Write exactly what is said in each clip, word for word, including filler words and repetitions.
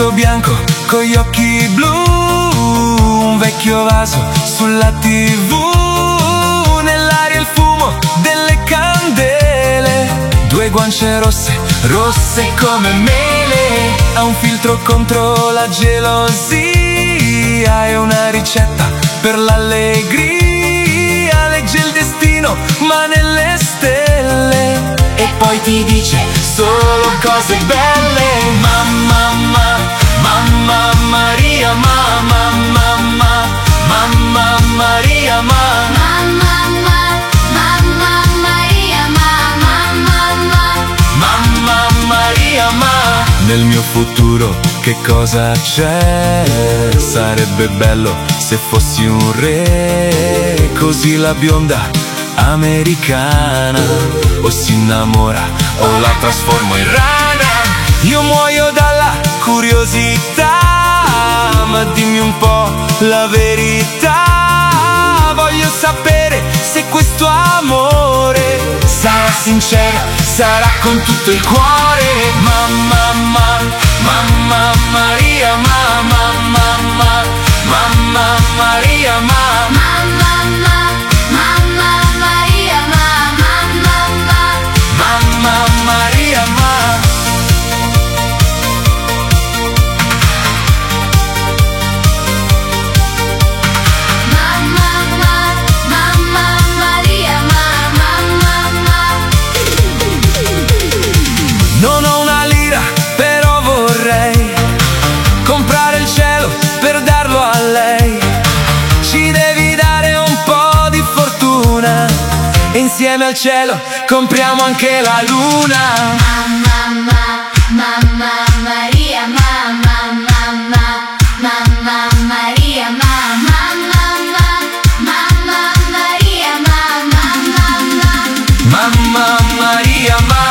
vestito bianco con gli occhi blu, un vecchio vaso sulla tivù, nell'aria il fumo delle candele, due guance rosse, rosse come mele, ha un filtro contro la gelosia e una ricetta per l'allegria, legge il destino ma nelle stelle e poi ti dice solo cose belle. Mamma, mamma, mamma Maria, mamma, mamma, mamma Maria, mamma, Mamma, mamma Maria, mamma, mamma Maria, ma nel mio futuro che cosa c'è? Sarebbe bello se fossi un re, così la bionda americana o si innamora o la trasformo in rana. Io muoio dalla curiosità, ma dimmi un po' la verità. Voglio sapere se questo amore sarà sincero, sarà con tutto il cuore. Mamma, mamma, mamma Maria, mamma, mamma, mamma Maria, mamma, Mamma Maria, mamma, mamma Maria, mamma. Non ho una lira, però vorrei comprare il cielo per darlo a lei. Ci devi dare un po' di fortuna e insieme al cielo compriamo anche la luna. Mamma, mamma Maria, mamma, mamma, mamma Maria, mamma, mamma Maria, mamma, Mamma Maria, ma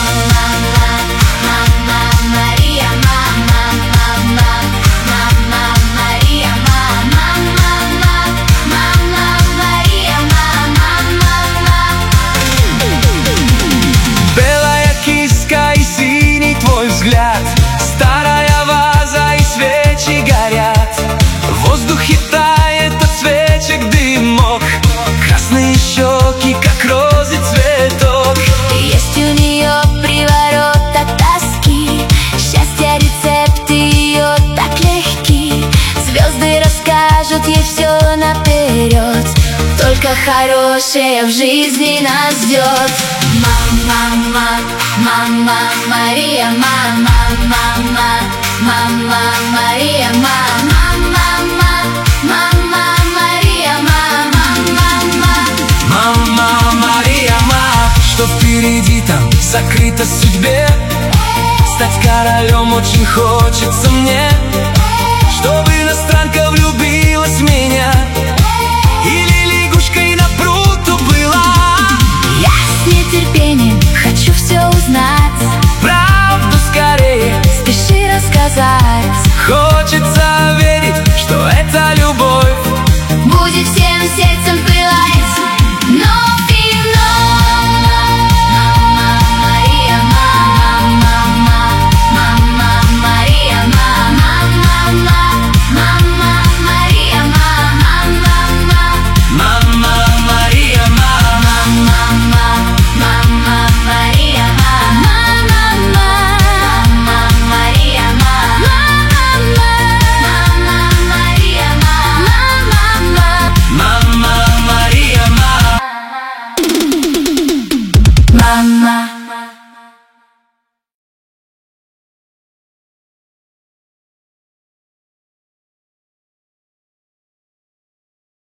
Белая киска и синий твой взгляд, старая ваза и свечи горят, в воздухе тает от свечек дымок, красные щеки, как розы цветок. Есть у нее приворот от тоски, счастья рецепты ее так легки, звезды расскажут ей все наперед, только хорошее в жизни нас ждет. Мама, мама Мария, мама, мама, мама Мария, мама, мама Мария, мама, Мама Мария, ма, что впереди там закрыто судьбе? Стать королем очень хочется мне, чтобы иностранка влюбилась в меня или лягушкой на пруту была. Я с нетерпением хочу все узнать, Правду скорее спеши рассказать. хочется